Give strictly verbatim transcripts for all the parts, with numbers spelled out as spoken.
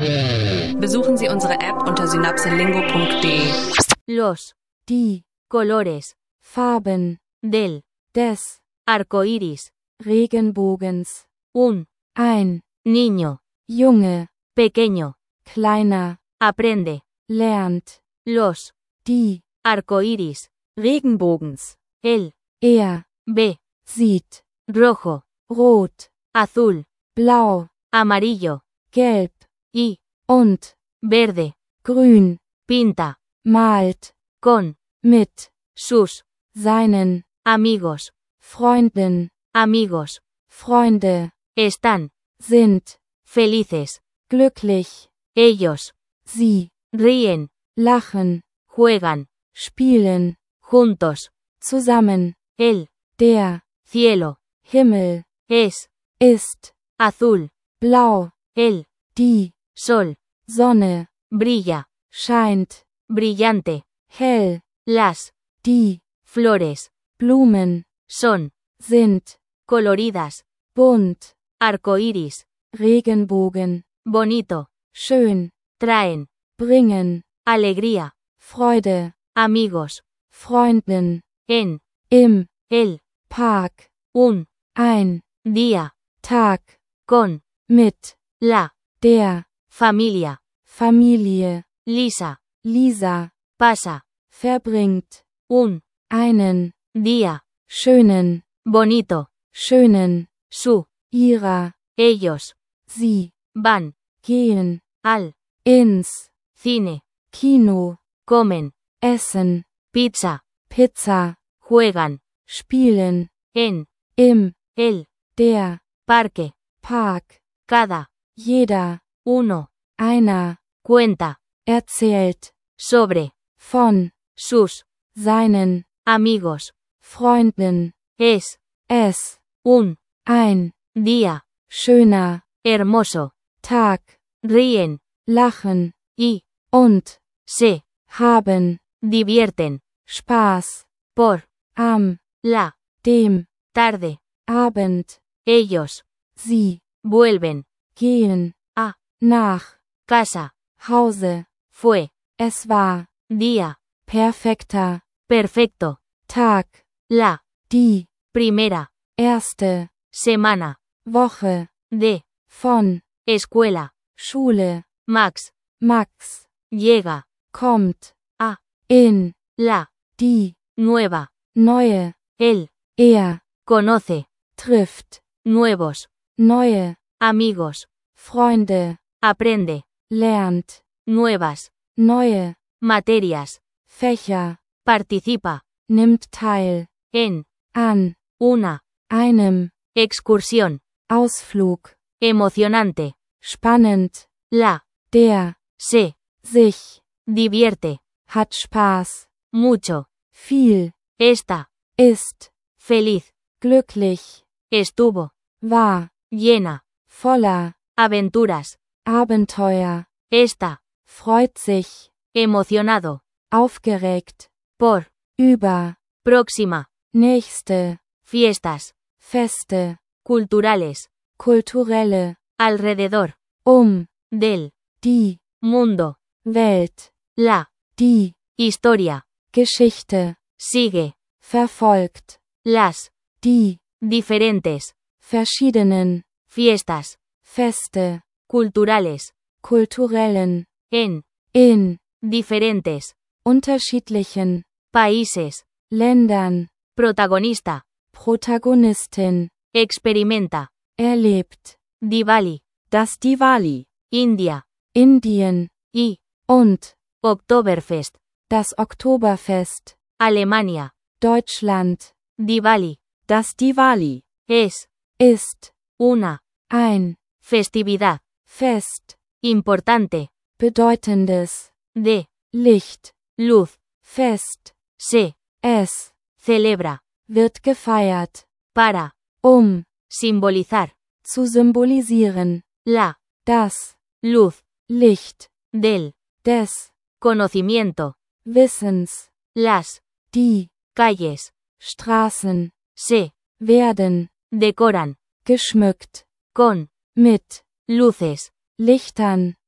Besuchen Sie unsere App unter synapselingo punkt de. Los, die, colores, Farben, del, des, arcoíris, Regenbogens, un, ein, niño, Junge, pequeño, kleiner, aprende, lernt, los, die, arcoíris, Regenbogens, el, er, ve, sieht, rojo, rot, azul, blau, amarillo, gelb, y, und, verde, grün, pinta, malt, con, mit, sus, seinen, amigos, Freunden, amigos, Freunde, están, sind, felices, glücklich, ellos, sie, ríen, lachen, juegan, spielen, juntos, zusammen, el, der, cielo, Himmel, es, ist, azul, blau, el, die, sol, Sonne, brilla, scheint, brillante, hell, las, die, flores, Blumen, son, sind, coloridas, bunt, arcoíris, Regenbogen, bonito, schön, traen, bringen, alegría, Freude, amigos, Freunden, en, im, el, Park, un, ein, día, Tag, con, mit, la, der, familia, Familie, lisa, Lisa, pasa, verbringt, un, einen, día, schönen, bonito, schönen, su, ihrer, ellos, sie, van, gehen, al, ins, cine, Kino, comen, essen, pizza, Pizza, juegan, spielen, en, im, el, der, parque, Park, cada, jeder, uno, einer, cuenta, erzählt, sobre, von, sus, seinen, amigos, Freunden, es, es, un, ein, día, schöner, hermoso, Tag, ríen, lachen, y, und, se, haben, divierten, Spaß, por, am, la, dem, tarde, Abend, ellos, sie, vuelven, gehen, a, nach, casa, Hause, fue, es war, día, perfekter, perfecto, Tag, la, die, primera, erste, semana, Woche, de, von, escuela, Schule, Max, Max, llega, kommt, a, in, la, die, nueva, neue, él, er, conoce, trifft, nuevos, neue, amigos, Freunde, aprende, lernt, nuevas, neue, materias, Fächer, participa, nimmt teil, en, an, una, einem, excursión, Ausflug, emocionante, spannend, la, der, se, sich, divierte, hat Spaß, mucho, viel, esta, ist, feliz, glücklich, estuvo, war, llena, voller, aventuras, Abenteuer, esta, freut sich, emocionado, aufgeregt, por, über, próxima, nächste, fiestas, Feste, culturales, kulturelle, alrededor, um, del, die, mundo, Welt, la, die, historia, Geschichte, sigue, verfolgt, las, die, diferentes, verschiedenen, fiestas, Feste, culturales, kulturellen, en, in, diferentes, unterschiedlichen, países, Ländern, protagonista, Protagonistin, experimenta, erlebt, Diwali, das Diwali, India, Indien, y, und, Oktoberfest, das Oktoberfest, Alemania, Deutschland, Diwali, das Diwali, es, ist, una, ein, festividad, Fest, importante, bedeutendes, de, Licht, luz, Fest, se, es, celebra, wird gefeiert, para, um, simbolizar, zu symbolisieren, la, das, luz, Licht, del, des, conocimiento, Wissens, las, die, calles, Straßen, se, werden, decoran, geschmückt, con, mit, luces, Lichtern,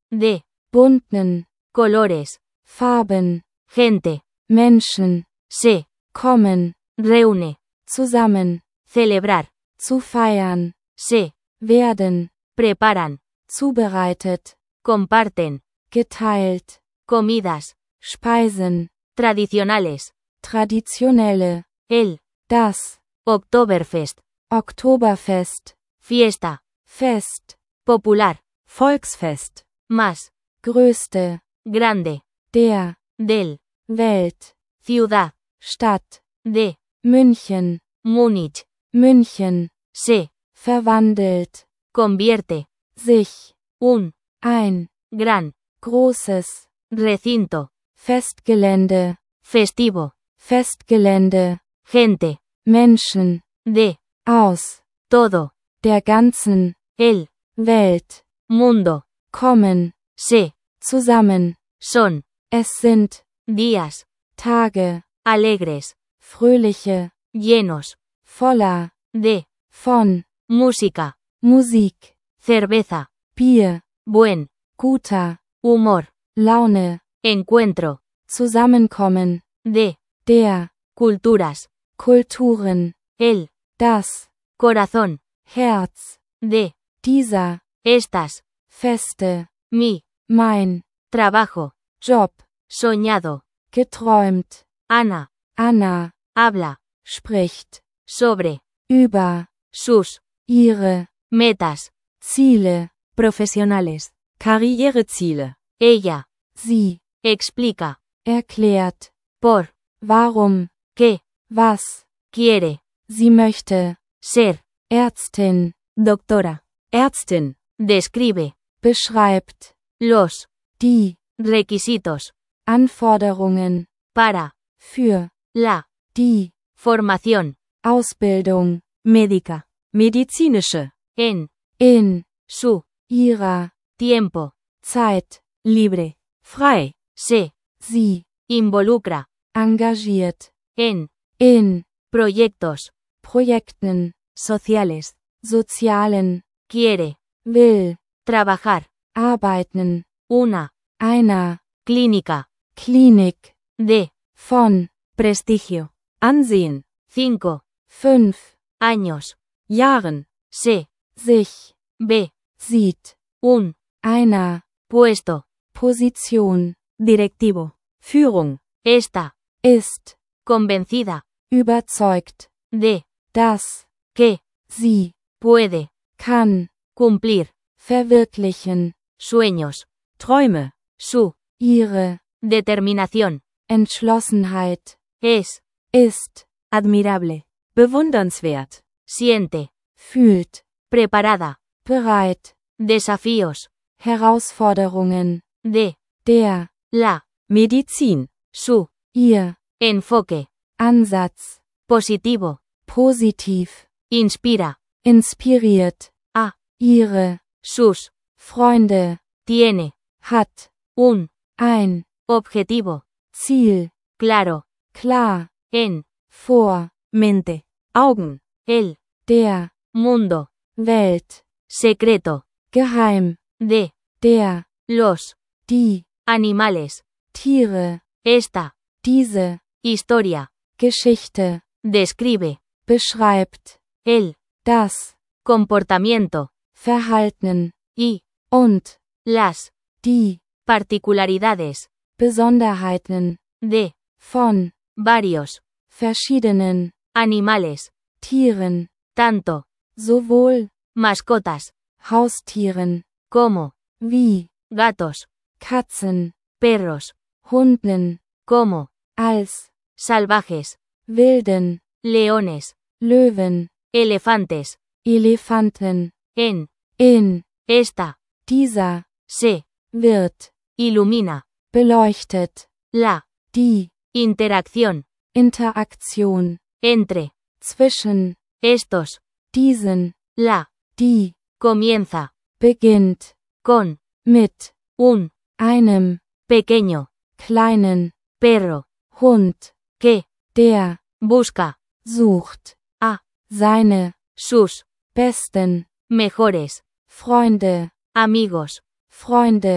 de, bunten, colores, Farben, gente, Menschen, se, kommen, reúne, zusammen, celebrar, zu feiern, se, werden, preparan, zubereitet, comparten, geteilt, comidas, Speisen, tradicionales, traditionelle, el, das, Oktoberfest, Oktoberfest, fiesta, Fest, popular, Volksfest, más, größte, grande, der, del, Welt, ciudad, Stadt, de, München, Múnich, München, se, verwandelt, convierte, sich, un, ein, gran, großes, recinto, Festgelände, festivo, Festgelände, gente, Menschen, de, aus, todo, der ganzen, el, Welt, mundo, kommen, se, zusammen, son, es sind, días, Tage, alegres, fröhliche, llenos, voller, de, von, música, Musik, cerveza, Bier, buen, guter, humor, Laune, encuentro, zusammenkommen, de, der, culturas, Kulturen, el, das, corazón, Herz, de, dieser, estas, Feste, mi, mein, trabajo, Job, soñado, geträumt, Ana, Anna, habla, spricht, sobre, über, sus, ihre, metas, Ziele, Professionales. Karriereziele. ella, sie, explica, erklärt, por, warum, qué, was, quiere, sie möchte, ser, Ärztin, Doctora. Ärztin. describe, beschreibt, los, die, requisitos, Anforderungen, para, für, la, die, formación, Ausbildung, Medica. Medizinische. en, in, su, ihrer, tiempo, Zeit, Libre. Frei. se, sie, involucra, engagiert, en, in, proyectos, Projekten, Sociales. sozialen, quiere, will, trabajar, arbeiten, una, einer, clínica, Klinik, de, von, Prestigio. Ansehen. cinco, fünf, años, Jahren. se, sich, ve, sieht, un, einer, puesto, Position, Directivo. Führung. esta, ist, convencida, überzeugt, de, dass, que, sie, puede, kann, cumplir, verwirklichen, sueños, Träume. su, ihre, determinación, Entschlossenheit, es, ist, Admirable. Bewundernswert. siente, fühlt, preparada, bereit, desafíos, Herausforderungen, de, der, la, Medizin. su, ihr, enfoque, Ansatz, positivo, positiv, inspira, inspiriert, a, ihre, sus, Freunde, tiene, hat, un, ein, objetivo, Ziel, claro, klar, en, vor, Mente. Augen. el, der, mundo, Welt, secreto, geheim, de, der, los, die, animales, Tiere, esta, diese, historia, Geschichte, describe, beschreibt, el, das, comportamiento, Verhalten, y, und, las, die, particularidades, Besonderheiten, de, von, varios, verschiedenen, animales, Tieren, tanto, sowohl, mascotas, Haustieren, como, wie, gatos, Katzen, perros, Hunden, como, als, salvajes, wilden, leones, Löwen, elefantes, Elefanten, en, in, esta, dieser, se, wird, ilumina, beleuchtet, la, die, interacción, Interaktion, entre, zwischen, estos, diesen, la, die, comienza, beginnt, con, mit, un, einem, pequeño, kleinen, perro, Hund, que, der, busca, sucht, a, seine, sus, besten, mejores, Freunde, amigos, Freunde,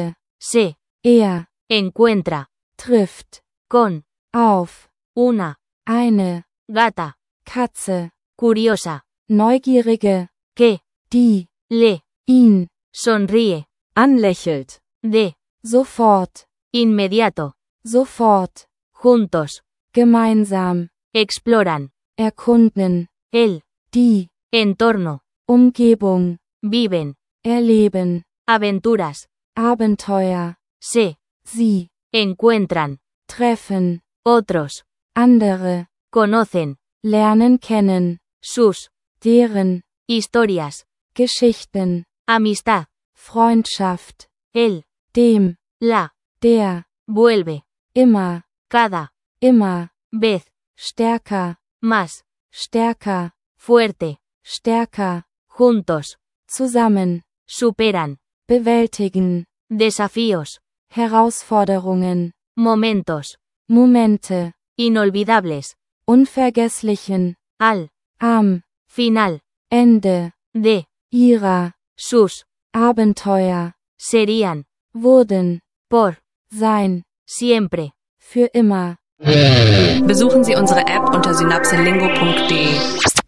se, er, encuentra, trifft, con, auf, una, eine, gata, Katze, curiosa, neugierige, que, die, le, ihn, sonríe, Anlächelt. de, sofort, inmediato, sofort, juntos, gemeinsam, exploran, erkunden, el, die, entorno, Umgebung, viven, erleben, aventuras, Abenteuer, se, sie, encuentran, treffen, otros, andere, conocen, lernen kennen, sus, deren, historias, Geschichten, amistad, Freundschaft, el, dem, la, der, vuelve, immer, cada, immer, vez, stärker, más, stärker, fuerte, stärker, juntos, zusammen, superan, bewältigen, desafíos, Herausforderungen, momentos, Momente, inolvidables, unvergesslichen, al, am, final, Ende, de, ihrer, sus, Abenteuer, serían, wurden, por, sein, siempre. für immer. Besuchen Sie unsere App unter synapselingo punkt de.